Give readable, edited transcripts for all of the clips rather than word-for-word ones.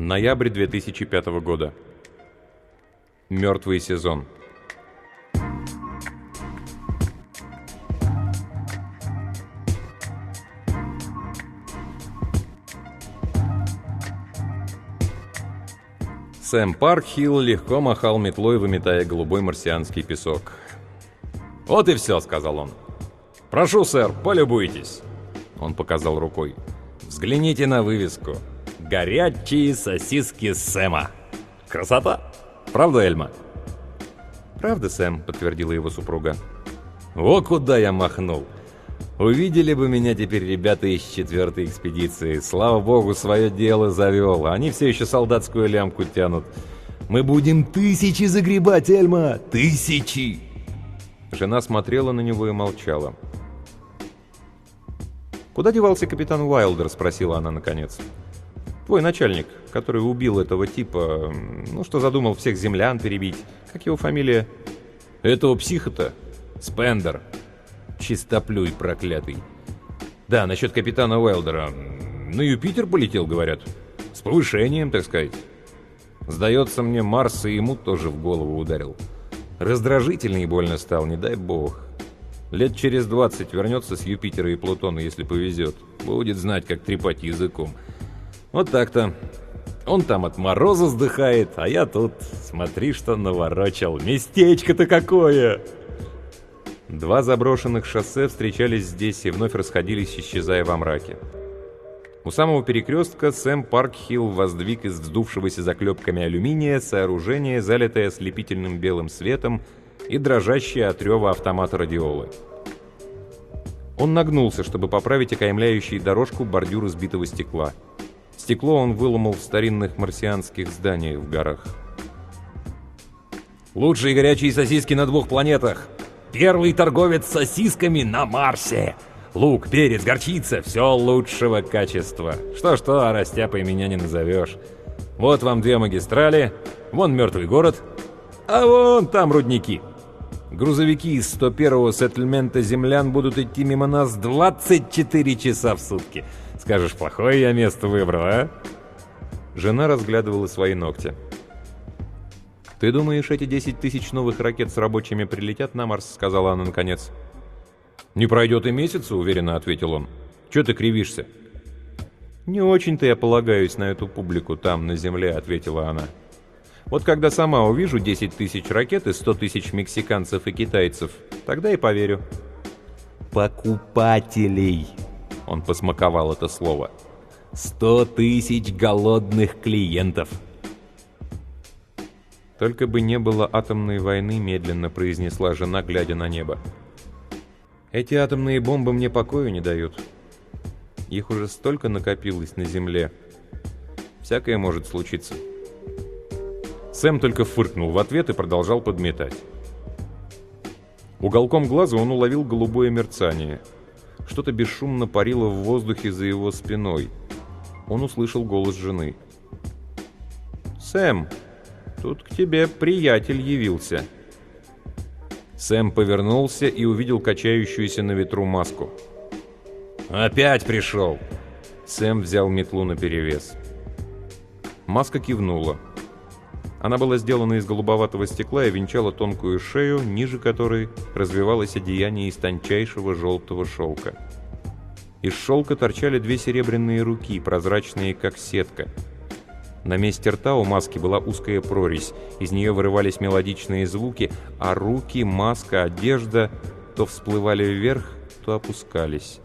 Ноябрь 2005 года. Мертвый сезон. Сэм Паркхилл легко махал метлой, выметая голубой марсианский песок. «Вот и все», — сказал он. «Прошу, сэр, полюбуйтесь». Он показал рукой. «Взгляните на вывеску. Горячие сосиски Сэма. Красота! Правда, Эльма?» «Правда, Сэм», — подтвердила его супруга. «О, куда я махнул! Увидели бы меня теперь ребята из 4-й экспедиции. Слава богу, свое дело завел. Они все еще солдатскую лямку тянут. Мы будем тысячи загребать, Эльма! Тысячи!» Жена смотрела на него и молчала. «Куда девался капитан Уайлдер?» — спросила она наконец. «Твой начальник, который убил этого типа, что задумал всех землян перебить. Как его фамилия?» «Этого психа-то? Спендер. Чистоплюй проклятый. Да, насчет капитана Уайлдера. На Юпитер полетел, говорят. С повышением, так сказать. Сдается мне, Марс и ему тоже в голову ударил. Раздражительный больно стал, не дай бог. Лет через 20 вернется с Юпитера и Плутона, если повезет. Будет знать, как трепать языком. Вот так-то. Он там от мороза сдыхает, а я тут, смотри, что наворочал. Местечко-то какое!» Два заброшенных шоссе встречались здесь и вновь расходились, исчезая во мраке. У самого перекрестка Сэм Паркхилл воздвиг из вздувшегося заклепками алюминия сооружение, залитое ослепительным белым светом и дрожащее от рева автомата радиолы. Он нагнулся, чтобы поправить окаймляющий дорожку бордюр из битого стекла. Стекло он выломал в старинных марсианских зданиях в горах. «Лучшие горячие сосиски на 2 планетах! Первый торговец сосисками на Марсе! Лук, перец, горчица — все лучшего качества! Что-что, а растяпой меня не назовешь. Вот вам 2 магистрали, вон мертвый город, а вон там рудники. Грузовики из 101-го сеттельмента землян будут идти мимо нас 24 часа в сутки. Скажешь, плохое я место выбрал, а?» Жена разглядывала свои ногти. «Ты думаешь, эти 10 тысяч новых ракет с рабочими прилетят на Марс?» — сказала она наконец. «Не пройдет и месяца», — уверенно ответил он. «Чё ты кривишься?» «Не очень-то я полагаюсь на эту публику там, на Земле», — ответила она. «Вот когда сама увижу 10 тысяч ракет и 100 тысяч мексиканцев и китайцев, тогда и поверю». «Покупателей», — он посмаковал это слово. 100 тысяч голодных клиентов. «Только бы не было атомной войны», — медленно произнесла жена, глядя на небо. «Эти атомные бомбы мне покоя не дают. Их уже столько накопилось на Земле. Всякое может случиться». Сэм только фыркнул в ответ и продолжал подметать. Уголком глаза он уловил голубое мерцание. Что-то бесшумно парило в воздухе за его спиной. Он услышал голос жены. «Сэм, тут к тебе приятель явился». Сэм повернулся и увидел качающуюся на ветру маску. «Опять пришел!» Сэм взял метлу наперевес. Маска кивнула. Она была сделана из голубоватого стекла и венчала тонкую шею, ниже которой развивалось одеяние из тончайшего желтого шелка. Из шелка торчали 2 серебряные руки, прозрачные как сетка. На месте рта у маски была узкая прорезь, из нее вырывались мелодичные звуки, а руки, маска, одежда то всплывали вверх, то опускались.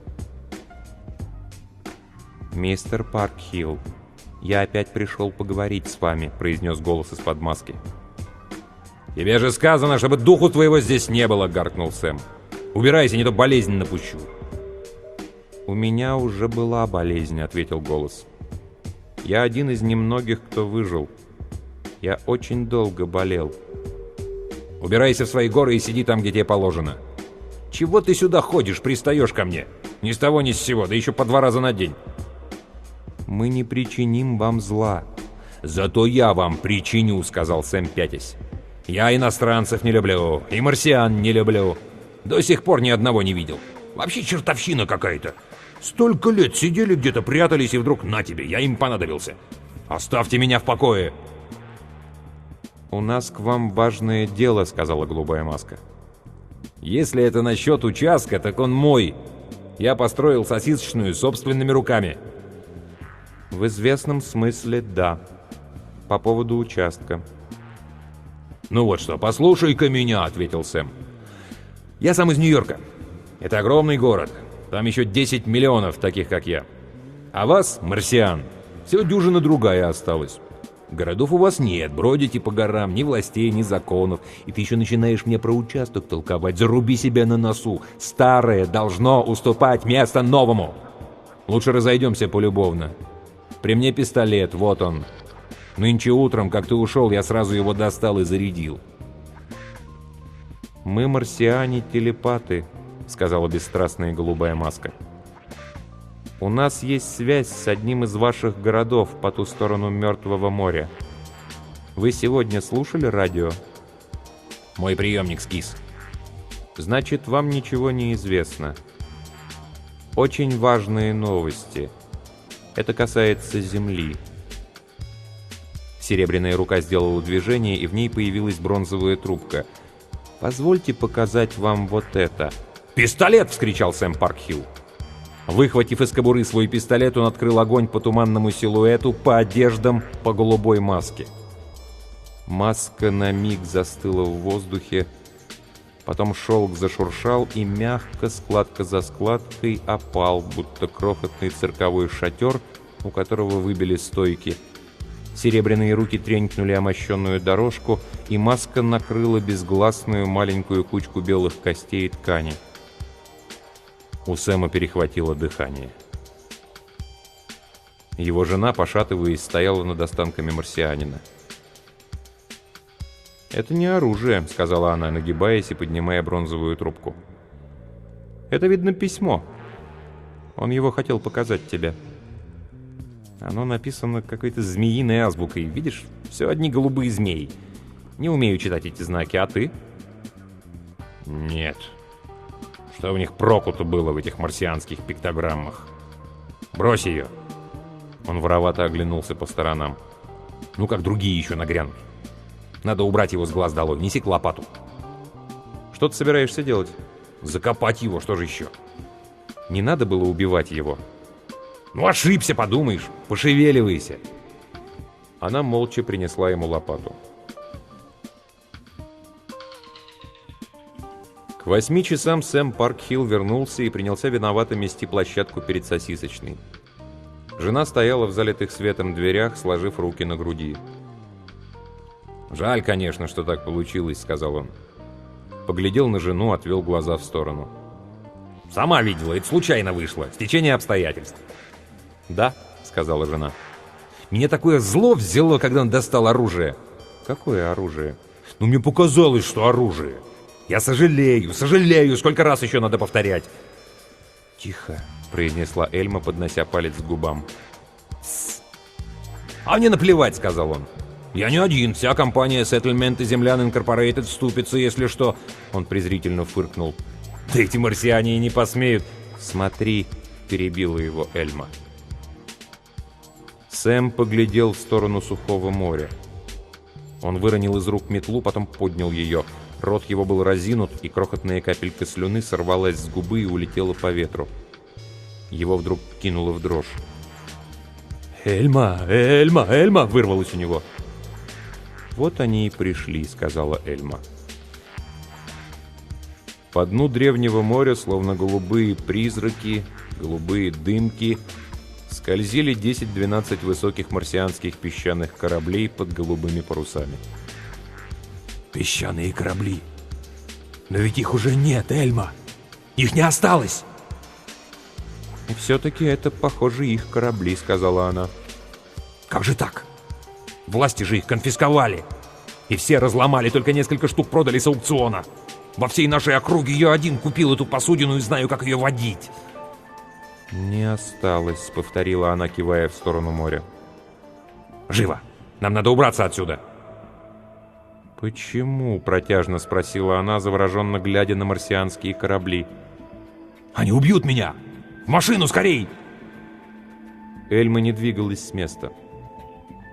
«Мистер Паркхилл, я опять пришел поговорить с вами», — произнес голос из-под маски. «Тебе же сказано, чтобы духу твоего здесь не было», — гаркнул Сэм. «Убирайся, не то болезнь напущу». «У меня уже была болезнь», — ответил голос. «Я один из немногих, кто выжил. Я очень долго болел». «Убирайся в свои горы и сиди там, где тебе положено. Чего ты сюда ходишь, пристаешь ко мне? Ни с того, ни с сего, да еще по 2 раза на день». «Мы не причиним вам зла». «Зато я вам причиню», — сказал Сэм, пятясь. «Я иностранцев не люблю, и марсиан не люблю. До сих пор ни одного не видел. Вообще чертовщина какая-то. Столько лет сидели где-то, прятались, и вдруг на тебе, я им понадобился. Оставьте меня в покое!» «У нас к вам важное дело», — сказала голубая маска. «Если это насчет участка, так он мой. Я построил сосисочную собственными руками». «В известном смысле, да. По поводу участка». «Ну вот что, послушай-ка меня», — ответил Сэм. «Я сам из Нью-Йорка. Это огромный город. Там еще 10 миллионов таких, как я. А вас, марсиан, всего дюжина другая осталась. Городов у вас нет, бродите по горам, ни властей, ни законов. И ты еще начинаешь мне про участок толковать. Заруби себя на носу. Старое должно уступать место новому. Лучше разойдемся полюбовно. При мне пистолет, вот он. Нынче утром, как ты ушел, я сразу его достал и зарядил». «Мы, марсиане-телепаты», — сказала бесстрастная голубая маска. «У нас есть связь с одним из ваших городов по ту сторону Мертвого моря. Вы сегодня слушали радио?» «Мой приемник скис». «Значит, вам ничего не известно. Очень важные новости. Это касается Земли». Серебряная рука сделала движение, и в ней появилась бронзовая трубка. «Позвольте показать вам вот это». «Пистолет!» — вскричал Сэм Паркхилл. Выхватив из кобуры свой пистолет, он открыл огонь по туманному силуэту, по одеждам, по голубой маске. Маска на миг застыла в воздухе, потом шелк зашуршал и мягко, складка за складкой, опал, будто крохотный цирковой шатер, у которого выбили стойки. Серебряные руки тренькнули о мощенную дорожку, и маска накрыла безгласную маленькую кучку белых костей и ткани. У Сэма перехватило дыхание. Его жена, пошатываясь, стояла над останками марсианина. «Это не оружие», — сказала она, нагибаясь и поднимая бронзовую трубку. «Это, видно, письмо. Он его хотел показать тебе. Оно написано какой-то змеиной азбукой. Видишь, все одни голубые змеи. Не умею читать эти знаки, а ты?» «Нет. Что в них проку-то было в этих марсианских пиктограммах? Брось ее!» Он воровато оглянулся по сторонам. «Ну как другие еще нагрянут? Надо убрать его с глаз долой, неси к лопату». «Что ты собираешься делать?» «Закопать его, что же еще?» «Не надо было убивать его». «Ну ошибся, подумаешь, пошевеливайся». Она молча принесла ему лопату. К 8 часам Сэм Паркхилл вернулся и принялся виновато мести площадку перед сосисочной. Жена стояла в залитых светом дверях, сложив руки на груди. «Жаль, конечно, что так получилось», — сказал он. Поглядел на жену, отвел глаза в сторону. «Сама видела, это случайно вышло, стечение обстоятельств». «Да», — сказала жена. «Мне такое зло взяло, когда он достал оружие». «Какое оружие?» «Ну, мне показалось, что оружие. Я сожалею, сколько раз еще надо повторять». «Тихо», — произнесла Эльма, поднося палец к губам. «Тссс». «А мне наплевать», — сказал он. «Я не один, вся компания Settlement и Землян Инкорпорейтед вступится, если что». Он презрительно фыркнул. «Да эти марсиане и не посмеют». «Смотри», — перебила его Эльма. Сэм поглядел в сторону сухого моря. Он выронил из рук метлу, потом поднял ее. Рот его был разинут, и крохотная капелька слюны сорвалась с губы и улетела по ветру. Его вдруг кинуло в дрожь. «Эльма, Эльма, Эльма!» — вырвалось у него. «Вот они и пришли», — сказала Эльма. По дну древнего моря, словно голубые призраки, голубые дымки, скользили 10-12 высоких марсианских песчаных кораблей под голубыми парусами. «Песчаные корабли! Но ведь их уже нет, Эльма! Их не осталось!» «И все-таки это, похоже, их корабли», — сказала она. «Как же так? Власти же их конфисковали! И все разломали, только несколько штук продали с аукциона! Во всей нашей округе я один купил эту посудину и знаю, как ее водить!» «Не осталось», — повторила она, кивая в сторону моря. «Живо! Нам надо убраться отсюда!» «Почему?» — протяжно спросила она, завороженно глядя на марсианские корабли. «Они убьют меня! В машину, скорей!» Эльма не двигалась с места.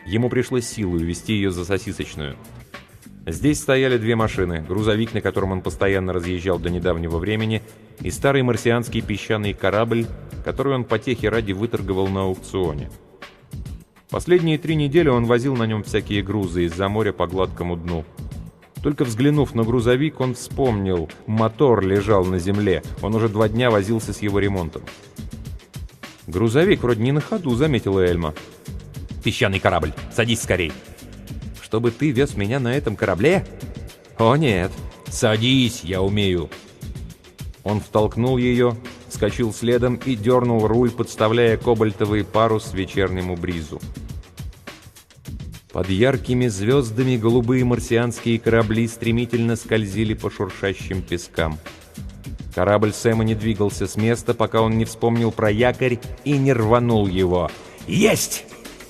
Ему пришлось силой вести ее за сосисочную. Здесь стояли две машины, грузовик, на котором он постоянно разъезжал до недавнего времени, и старый марсианский песчаный корабль, который он потехи ради выторговал на аукционе. Последние 3 недели он возил на нем всякие грузы из-за моря по гладкому дну. Только взглянув на грузовик, он вспомнил, мотор лежал на земле, он уже 2 дня возился с его ремонтом. «Грузовик вроде не на ходу», — заметила Эльма. «Песчаный корабль, садись скорей». «Чтобы ты вез меня на этом корабле? О нет». «Садись, я умею». Он втолкнул ее, вскочил следом и дернул руль, подставляя кобальтовый парус вечернему бризу. Под яркими звездами голубые марсианские корабли стремительно скользили по шуршащим пескам. Корабль Сэма не двигался с места, пока он не вспомнил про якорь и не рванул его. «Есть!»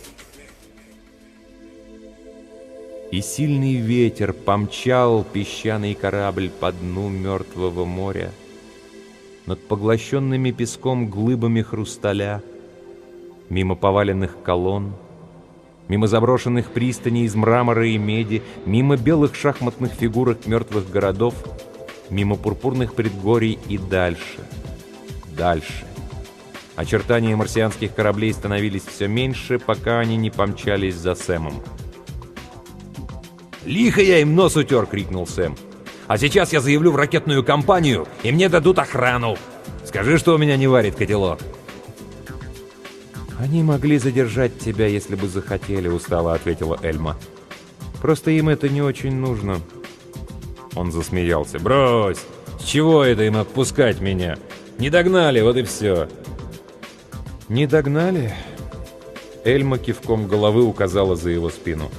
И сильный ветер помчал песчаный корабль по дну мертвого моря, над поглощенными песком глыбами хрусталя, мимо поваленных колонн, мимо заброшенных пристаней из мрамора и меди, мимо белых шахматных фигурок мертвых городов, мимо пурпурных предгорий и дальше, дальше. Очертания марсианских кораблей становились все меньше, пока они не помчались за Сэмом. «Лихо я им нос утер!» — крикнул Сэм. «А сейчас я заявлю в ракетную компанию, и мне дадут охрану! Скажи, что у меня не варит котелок!» «Они могли задержать тебя, если бы захотели», — устало ответила Эльма. «Просто им это не очень нужно». Он засмеялся. «Брось! С чего это им отпускать меня? Не догнали, вот и все!» «Не догнали?» Эльма кивком головы указала за его спину.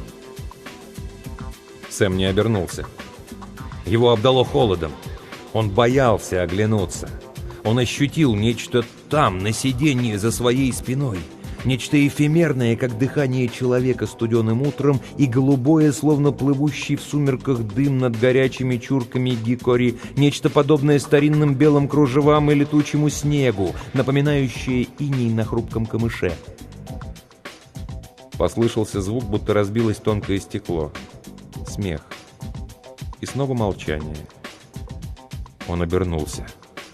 Сэм не обернулся. Его обдало холодом. Он боялся оглянуться. Он ощутил нечто там, на сиденье за своей спиной. Нечто эфемерное, как дыхание человека студеным утром, и голубое, словно плывущий в сумерках дым над горячими чурками гикори. Нечто подобное старинным белым кружевам и летучему снегу, напоминающее иней на хрупком камыше. Послышался звук, будто разбилось тонкое стекло. Смех. И снова молчание. Он обернулся.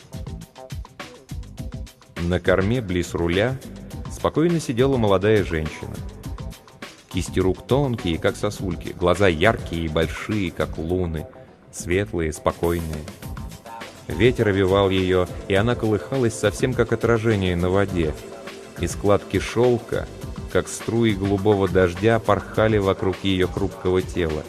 На корме, близ руля, спокойно сидела молодая женщина. Кисти рук тонкие, как сосульки, глаза яркие и большие, как луны, светлые, спокойные. Ветер овевал ее, и она колыхалась совсем как отражение на воде. И складки шелка, как струи голубого дождя, порхали вокруг ее хрупкого тела.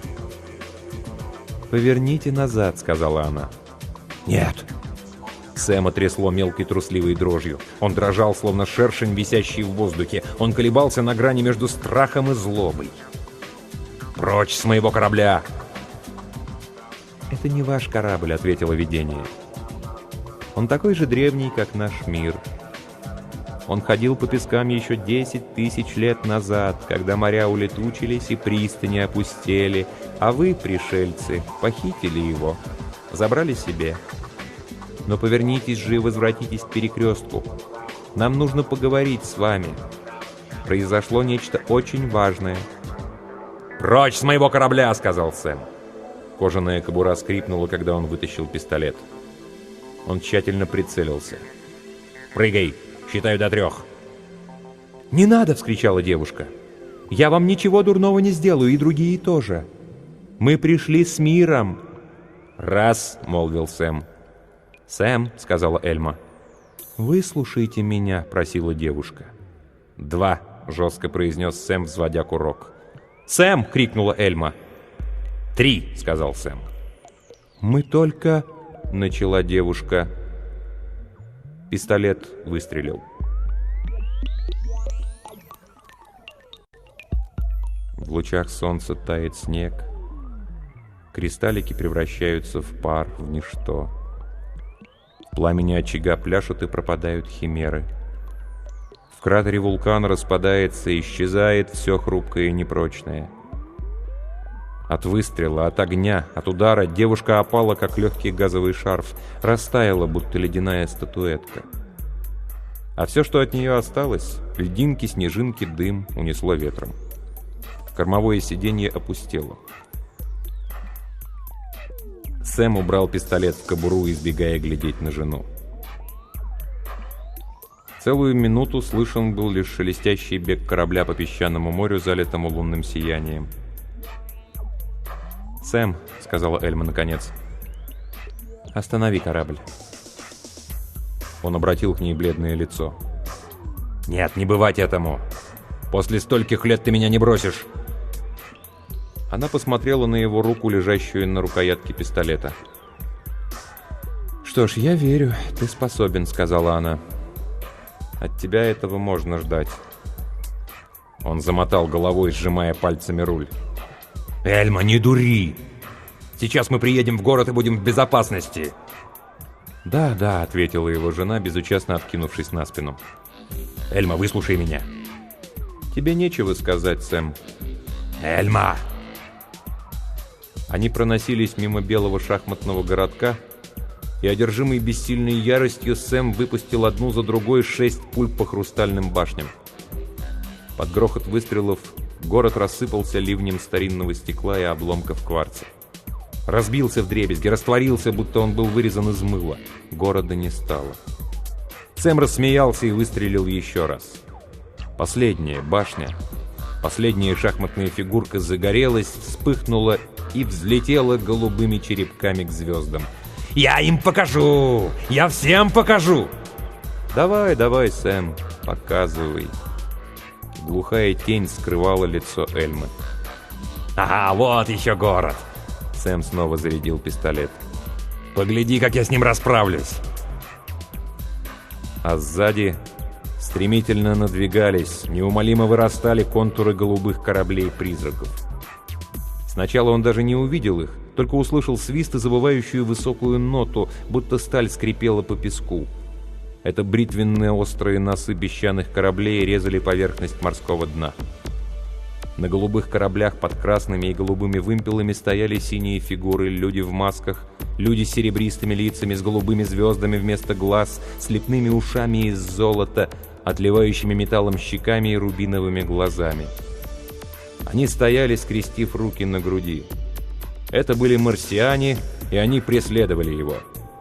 «Поверните назад», — сказала она. «Нет». Сэма трясло мелкой трусливой дрожью. Он дрожал, словно шершень, висящий в воздухе. Он колебался на грани между страхом и злобой. «Прочь с моего корабля!» «Это не ваш корабль», — ответило видение. «Он такой же древний, как наш мир. Он ходил по пескам еще 10 тысяч лет назад, когда моря улетучились и пристани опустели, а вы, пришельцы, похитили его, забрали себе. Но повернитесь же и возвратитесь к перекрестку. Нам нужно поговорить с вами. Произошло нечто очень важное». «Прочь с моего корабля!» — сказал Сэм. Кожаная кобура скрипнула, когда он вытащил пистолет. Он тщательно прицелился. «Прыгай! Считаю до 3». «Не надо!» — вскричала девушка. «Я вам ничего дурного не сделаю, и другие тоже. Мы пришли с миром». «Раз!» — молвил Сэм. «Сэм!» — сказала Эльма. «Выслушайте меня!» — просила девушка. «2!» — жестко произнес Сэм, взводя курок. «Сэм!» — крикнула Эльма. «3!» — сказал Сэм. «Мы только...» — начала девушка. Пистолет выстрелил. В лучах солнца тает снег. Кристаллики превращаются в пар, в ничто. В пламени очага пляшут и пропадают химеры. В кратере вулкана распадается и исчезает все хрупкое и непрочное. От выстрела, от огня, от удара девушка опала, как легкий газовый шарф, растаяла, будто ледяная статуэтка. А все, что от нее осталось — льдинки, снежинки, дым — унесло ветром. Кормовое сиденье опустело. Сэм убрал пистолет в кобуру, избегая глядеть на жену. Целую минуту слышен был лишь шелестящий бег корабля по песчаному морю, залитому лунным сиянием. «Сэм», — сказала Эльма наконец, — «останови корабль». Он обратил к ней бледное лицо. «Нет, не бывать этому! После стольких лет ты меня не бросишь!» Она посмотрела на его руку, лежащую на рукоятке пистолета. «Что ж, я верю, ты способен», — сказала она. «От тебя этого можно ждать». Он замотал головой, сжимая пальцами руль. «Эльма, не дури! Сейчас мы приедем в город и будем в безопасности!» «Да, да», — ответила его жена, безучастно откинувшись на спину. «Эльма, выслушай меня». «Тебе нечего сказать, Сэм». «Эльма!» Они проносились мимо белого шахматного городка, и, одержимый бессильной яростью, Сэм выпустил одну за другой 6 пуль по хрустальным башням. Под грохот выстрелов город рассыпался ливнем старинного стекла и обломков кварца. Разбился вдребезги, растворился, будто он был вырезан из мыла. Города не стало. Сэм рассмеялся и выстрелил еще раз. Последняя башня, последняя шахматная фигурка загорелась, вспыхнула и взлетела голубыми черепками к звездам. «Я им покажу! Я всем покажу!» «Давай, давай, Сэм, показывай!» Глухая тень скрывала лицо Эльмы. «Ага, вот еще город!» Сэм снова зарядил пистолет. «Погляди, как я с ним расправлюсь!» А сзади стремительно надвигались, неумолимо вырастали контуры голубых кораблей-призраков. Сначала он даже не увидел их, только услышал свист и завывающую высокую ноту, будто сталь скрипела по песку. Это бритвенные острые носы песчаных кораблей резали поверхность морского дна. На голубых кораблях под красными и голубыми вымпелами стояли синие фигуры, люди в масках, люди с серебристыми лицами, с голубыми звездами вместо глаз, с лепными ушами из золота, отливающими металлом щеками и рубиновыми глазами. Они стояли, скрестив руки на груди. Это были марсиане, и они преследовали его.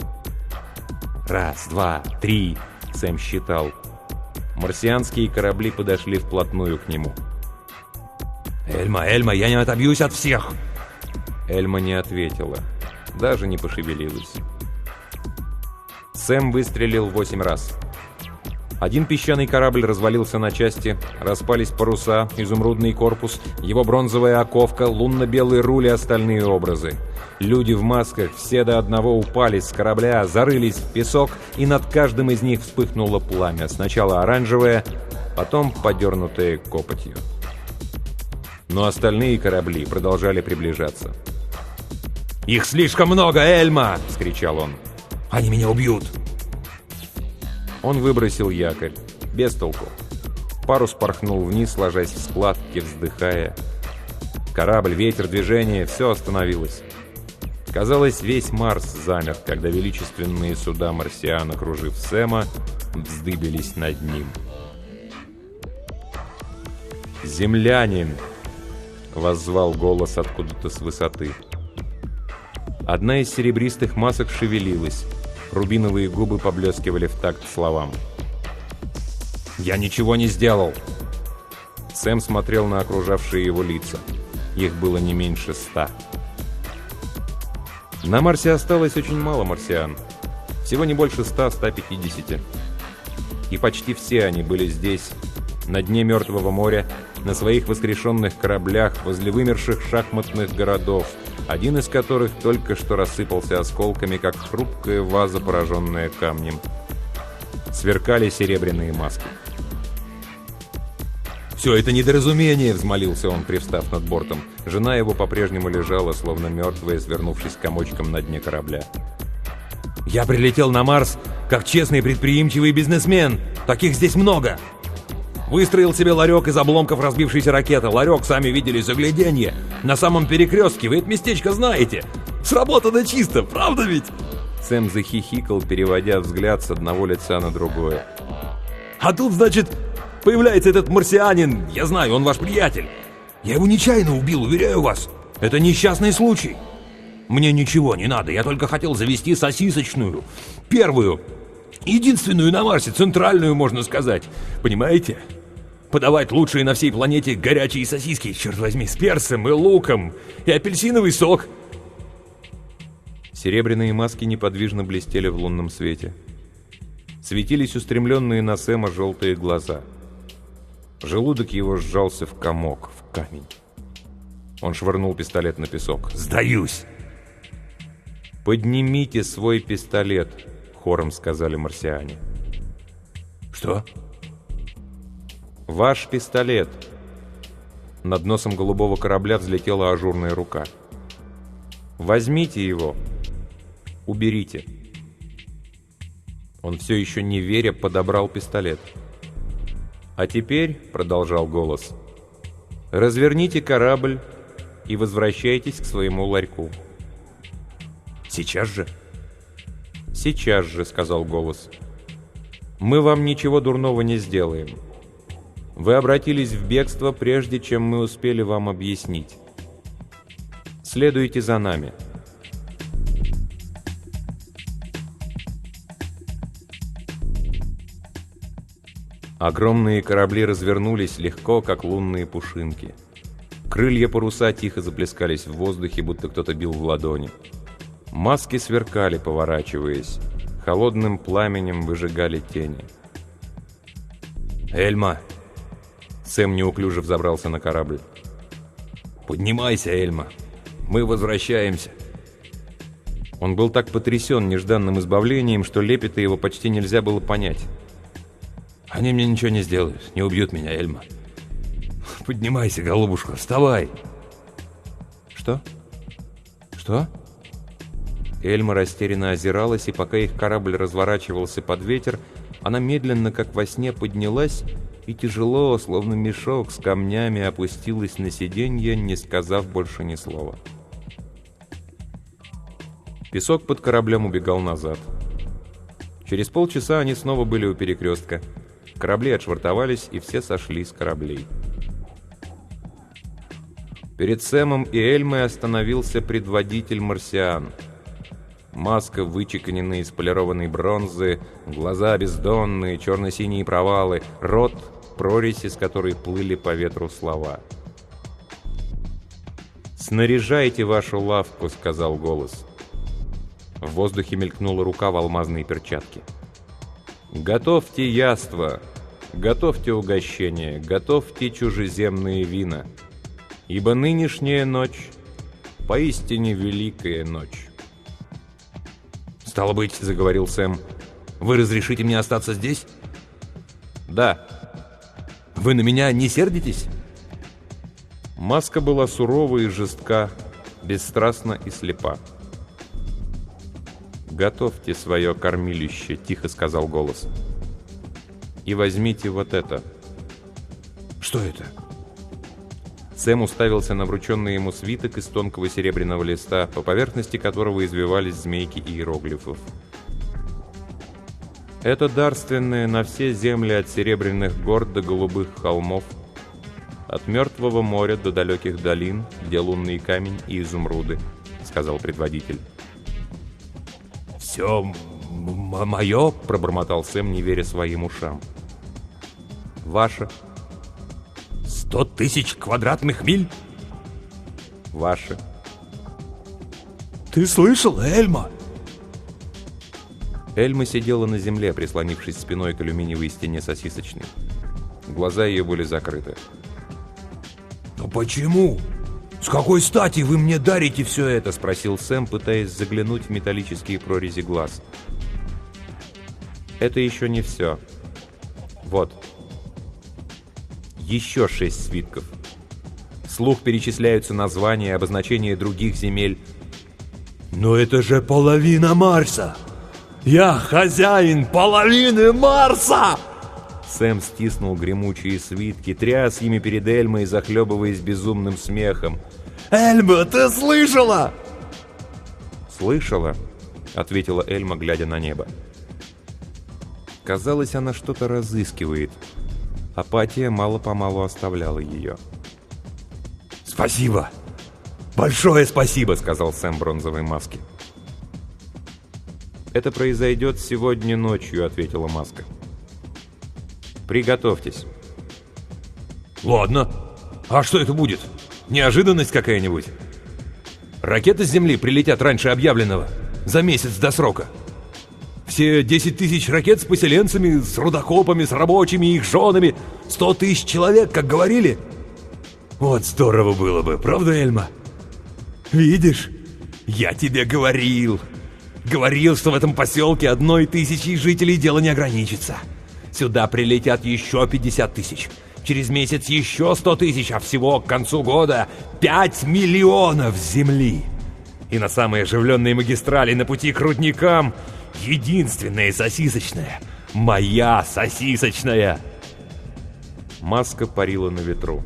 «Раз, два, три», — Сэм считал. Марсианские корабли подошли вплотную к нему. «Эльма, Эльма, я не отобьюсь от всех!» Эльма не ответила, даже не пошевелилась. Сэм выстрелил 8 раз. Один песчаный корабль развалился на части, распались паруса, изумрудный корпус, его бронзовая оковка, лунно-белый руль и остальные образы. Люди в масках все до одного упали с корабля, зарылись в песок, и над каждым из них вспыхнуло пламя, сначала оранжевое, потом подернутое копотью. Но остальные корабли продолжали приближаться. «Их слишком много, Эльма!» — вскричал он. «Они меня убьют!» Он выбросил якорь. Без толку. Парус порхнул вниз, ложась в складки, вздыхая. Корабль, ветер, движение — все остановилось. Казалось, весь Марс замер, когда величественные суда марсиан, окружив Сэма, вздыбились над ним. «Землянин!» — воззвал голос откуда-то с высоты. Одна из серебристых масок шевелилась. Рубиновые губы поблескивали в такт словам. «Я ничего не сделал!» Сэм смотрел на окружавшие его лица. Их было не меньше 100. На Марсе осталось очень мало марсиан. Всего не больше 100-150. И почти все они были здесь, на дне Мертвого моря, на своих воскрешенных кораблях, возле вымерших шахматных городов, один из которых только что рассыпался осколками, как хрупкая ваза, пораженная камнем. Сверкали серебряные маски. «Все это недоразумение!» — взмолился он, привстав над бортом. Жена его по-прежнему лежала, словно мертвая, свернувшись комочком на дне корабля. «Я прилетел на Марс, как честный предприимчивый бизнесмен! Таких здесь много! Выстроил себе ларек из обломков разбившейся ракеты. Ларек, сами видели, загляденье. На самом перекрестке, вы это местечко знаете. Сработано чисто, правда ведь?» Сэм захихикал, переводя взгляд с одного лица на другое. «А тут, значит, появляется этот марсианин. Я знаю, он ваш приятель. Я его нечаянно убил, уверяю вас. Это несчастный случай. Мне ничего не надо, я только хотел завести сосисочную. Первую, единственную на Марсе, центральную, можно сказать. Понимаете? Подавать лучшие на всей планете горячие сосиски, черт возьми, с перцем и луком, и апельсиновый сок. Серебряные маски неподвижно блестели в лунном свете. Светились устремленные на Сэма желтые глаза. Желудок его сжался в комок, в камень. Он швырнул пистолет на песок. «Сдаюсь!» «Поднимите свой пистолет», — хором сказали марсиане. «Что?» «Ваш пистолет». Над носом голубого корабля взлетела ажурная рука. «Возьмите его. Уберите». Он все еще не веря подобрал пистолет. «А теперь», — продолжал голос, — «разверните корабль и возвращайтесь к своему ларьку». «Сейчас же?» «Сейчас же», — сказал голос. «Мы вам ничего дурного не сделаем. Вы обратились в бегство, прежде чем мы успели вам объяснить. Следуйте за нами». Огромные корабли развернулись легко, как лунные пушинки. Крылья паруса тихо заплескались в воздухе, будто кто-то бил в ладони. Маски сверкали, поворачиваясь. Холодным пламенем выжигали тени. «Эльма!» Сэм неуклюже взобрался на корабль. «Поднимайся, Эльма! Мы возвращаемся!» Он был так потрясен нежданным избавлением, что лепета его почти нельзя было понять. «Они мне ничего не сделают, не убьют меня, Эльма. Поднимайся, голубушка, вставай!» «Что? Что?» Эльма растерянно озиралась, и пока их корабль разворачивался под ветер, она медленно, как во сне, поднялась и тяжело, словно мешок с камнями, опустилась на сиденье, не сказав больше ни слова. Песок под кораблем убегал назад. Через полчаса они снова были у перекрестка. Корабли отшвартовались, и все сошли с кораблей. Перед Сэмом и Эльмой остановился предводитель марсиан. Маска, вычеканенная из полированной бронзы, глаза бездонные, черно-синие провалы, рот, прорезь, из которой плыли по ветру слова. «Снаряжайте вашу лавку», — сказал голос. В воздухе мелькнула рука в алмазные перчатки. «Готовьте яства, готовьте угощения, готовьте чужеземные вина, ибо нынешняя ночь поистине великая ночь». «Стало быть, — заговорил Сэм, — вы разрешите мне остаться здесь?» «Да». «Вы на меня не сердитесь?» Маска была сурова и жестка, бесстрастна и слепа. «Готовьте свое кормилище», — тихо сказал голос. «И возьмите вот это». «Что это?» Сэм уставился на врученный ему свиток из тонкого серебряного листа, по поверхности которого извивались змейки иероглифов. «Это дарственное на все земли от серебряных гор до голубых холмов, от мертвого моря до далеких долин, где лунный камень и изумруды», — сказал предводитель. «Все мое?» — пробормотал Сэм, не веря своим ушам. «Ваше». 100 тысяч квадратных миль? «Ваше». «Ты слышал, Эльма?» Эльма сидела на земле, прислонившись спиной к алюминиевой стене сосисочной. Глаза ее были закрыты. «Но почему? С какой стати вы мне дарите все это?» — спросил Сэм, пытаясь заглянуть в металлические прорези глаз. «Это еще не все. Вот. Еще 6 свитков. Вслух перечисляются названия и обозначения других земель». «Но это же половина Марса! Я хозяин половины Марса!» Сэм стиснул гремучие свитки, тряс ими перед Эльмой, захлебываясь безумным смехом. «Эльма, ты слышала?» «Слышала», — ответила Эльма, глядя на небо. Казалось, она что-то разыскивает. Апатия мало-помалу оставляла ее. «Спасибо! Большое спасибо!» — сказал Сэм в бронзовой маске. «Это произойдет сегодня ночью», — ответила маска. «Приготовьтесь». «Ладно. А что это будет? Неожиданность какая-нибудь? Ракеты с Земли прилетят раньше объявленного, за месяц до срока. Все 10 тысяч ракет с поселенцами, с рудокопами, с рабочими и их женами, 100 тысяч человек, как говорили. Вот здорово было бы, правда, Эльма? Видишь, я тебе говорил. Говорил, что в этом поселке 1000 жителей дело не ограничится. Сюда прилетят еще 50 тысяч. Через месяц еще 100 тысяч, а всего к концу года 5 миллионов земли. И на самые оживленные магистрали на пути к рудникам единственная сосисочная. Моя сосисочная. Маска парила на ветру.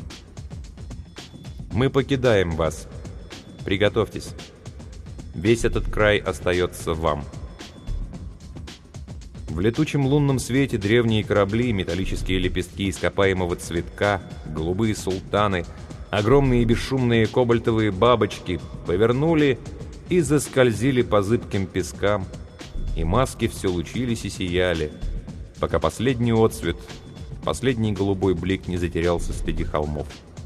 «Мы покидаем вас. Приготовьтесь. Весь этот край остается вам». В летучем лунном свете древние корабли, металлические лепестки ископаемого цветка, голубые султаны, огромные бесшумные кобальтовые бабочки повернули и заскользили по зыбким пескам, и маски все лучились и сияли, пока последний отцвет, последний голубой блик не затерялся среди холмов.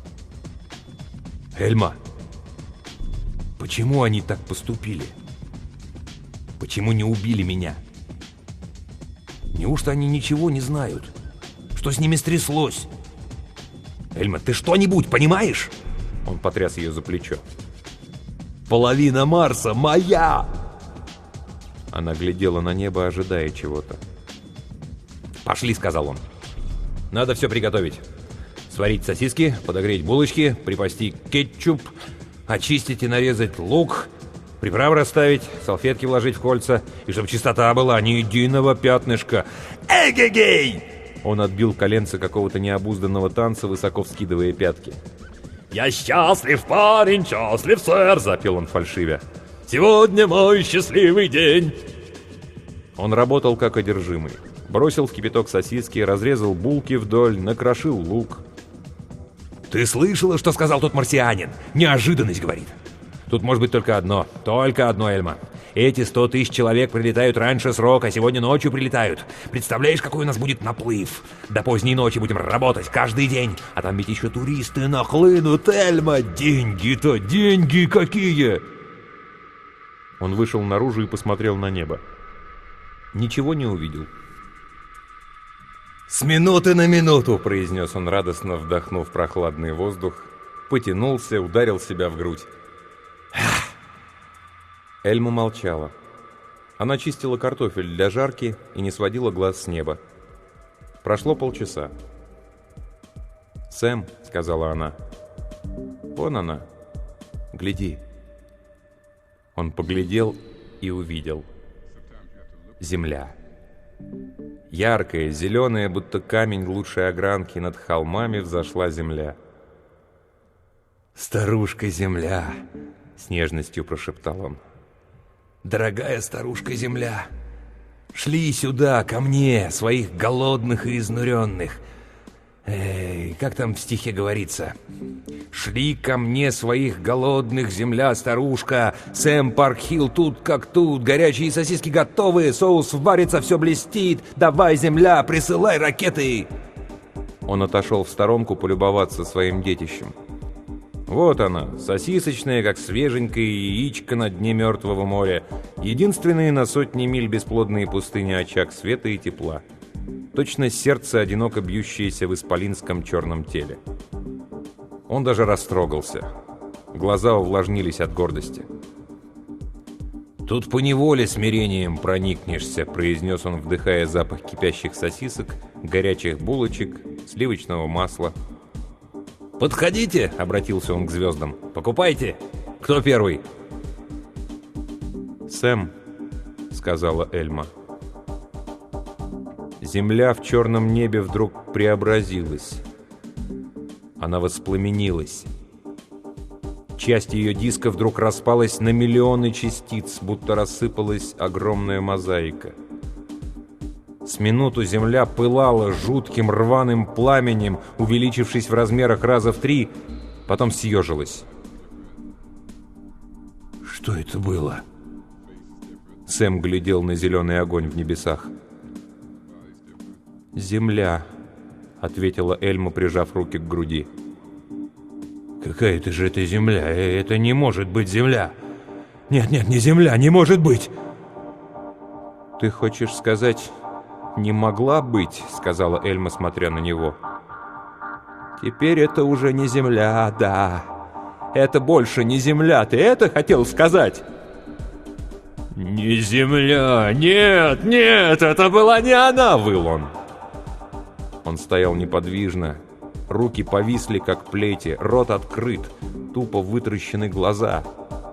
Эльма, почему они так поступили? Почему не убили меня? Неужто они ничего не знают? Что с ними стряслось? Эльма, ты что-нибудь понимаешь? Он потряс ее за плечо. Половина Марса моя! Она глядела на небо, ожидая чего-то. «Пошли», — сказал он. «Надо все приготовить. Сварить сосиски, подогреть булочки, припасти кетчуп, очистить и нарезать лук, приправы расставить, салфетки вложить в кольца, и чтобы чистота была, ни единого пятнышка. Эгегей!» Он отбил коленца какого-то необузданного танца, высоко вскидывая пятки. «Я счастлив, парень, счастлив, сэр!» — запел он фальшивя. «Сегодня мой счастливый день!» Он работал как одержимый. Бросил в кипяток сосиски, разрезал булки вдоль, накрошил лук. «Ты слышала, что сказал тот марсианин? Неожиданность, говорит. Тут может быть только одно, Эльма. Эти 100 тысяч человек прилетают раньше срока, а сегодня ночью прилетают. Представляешь, какой у нас будет наплыв? До поздней ночи будем работать каждый день, а там ведь еще туристы нахлынут, Эльма. Деньги-то, деньги какие!» Он вышел наружу и посмотрел на небо. Ничего не увидел. «С минуты на минуту!» — произнес он, радостно вдохнув прохладный воздух, потянулся, ударил себя в грудь. Эльма молчала. Она чистила картофель для жарки и не сводила глаз с неба. Прошло полчаса. «Сэм», — сказала она, — «вон она, гляди». Он поглядел и увидел. Земля. Яркая, зеленая, будто камень лучшей огранки, над холмами взошла земля. «Старушка-земля!» — с нежностью прошептал он. «Дорогая старушка-земля, шли сюда, ко мне, своих голодных и изнуренных. Эй, как там в стихе говорится? Шли ко мне своих голодных, земля, старушка. Сэм Паркхилл тут как тут. Горячие сосиски готовы, соус варится, все блестит. Давай, земля, присылай ракеты!» Он отошел в сторонку полюбоваться своим детищем. Вот она, сосисочная, как свеженькое яичко на дне мертвого моря. Единственные на сотни миль бесплодные пустыни очаг света и тепла. Точно сердце, одиноко бьющееся в исполинском черном теле. Он даже растрогался. Глаза увлажнились от гордости. «Тут поневоле смирением проникнешься», — произнес он, вдыхая запах кипящих сосисок, горячих булочек, сливочного масла. «Подходите», — обратился он к звездам. «Покупайте. Кто первый?» «Сэм», — сказала Эльма. Земля в черном небе вдруг преобразилась. Она воспламенилась. Часть ее диска вдруг распалась на миллионы частиц, будто рассыпалась огромная мозаика. С минуту земля пылала жутким рваным пламенем, увеличившись в размерах раза в 3, потом съежилась. «Что это было?» Сэм глядел на зеленый огонь в небесах. «Земля», — ответила Эльма, прижав руки к груди. «Какая-то же это земля! Это не может быть земля! Нет, не земля, не может быть!» «Ты хочешь сказать, не могла быть?» — сказала Эльма, смотря на него. «Теперь это уже не земля, да. Это больше не земля. Ты это хотел сказать?» «Не земля! Нет, нет, это была не она!» — выл он. Он стоял неподвижно. Руки повисли, как плети, рот открыт, тупо вытаращены глаза.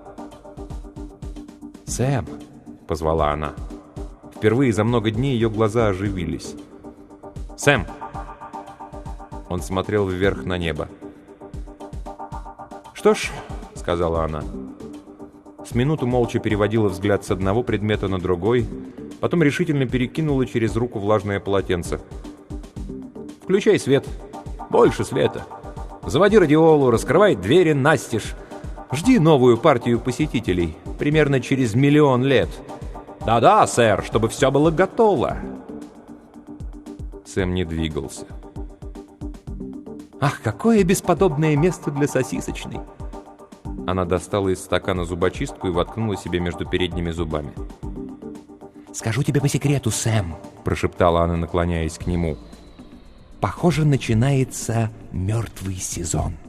«Сэм!» — позвала она. Впервые за много дней ее глаза оживились. «Сэм!» Он смотрел вверх на небо. «Что ж», — сказала она. С минуту молча переводила взгляд с одного предмета на другой, потом решительно перекинула через руку влажное полотенце. «Включай свет. Больше света. Заводи радиолу, раскрывай двери настежь. Жди новую партию посетителей. Примерно через 1 000 000 лет. Да-да, сэр, чтобы все было готово». Сэм не двигался. «Ах, какое бесподобное место для сосисочной!» Она достала из стакана зубочистку и воткнула себе между передними зубами. «Скажу тебе по секрету, Сэм», — прошептала она, наклоняясь к нему. «Похоже, начинается мертвый сезон».